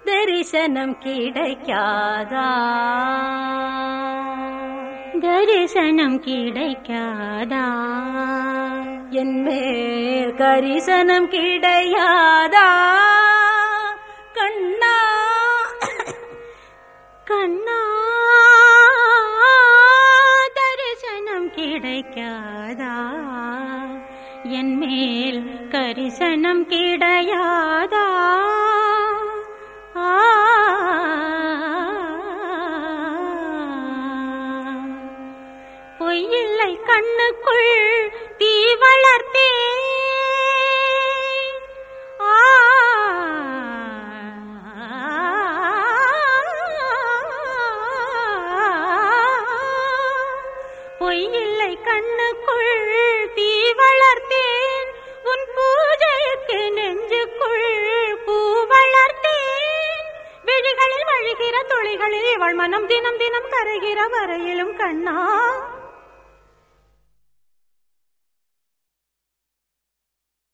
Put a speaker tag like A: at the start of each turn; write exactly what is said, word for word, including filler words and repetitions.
A: தரிசனம் கிடைக்காதா
B: தரிசனம் கிடைக்காதா
A: என் மேல் கரிசனம் கிடையாதா கண்ணா
B: கண்ணா தரிசனம் கிடைக்காதா என் மேல் கரிசனம் கிடையாதா பொய்யில்லை கண்ணுக்குள் தீ வளர்த்தே பொய்யில்லை கண்ணுக்குள் தீ வளர்த்தேன் உன் பூஜைக்கு நெஞ்சுக்குள் பூ வளர்த்தேன் விழிகளில் வழிகிற துளிகளில் இவள் மனம் தினம் தினம் கரைகிற வரையிலும் கண்ணா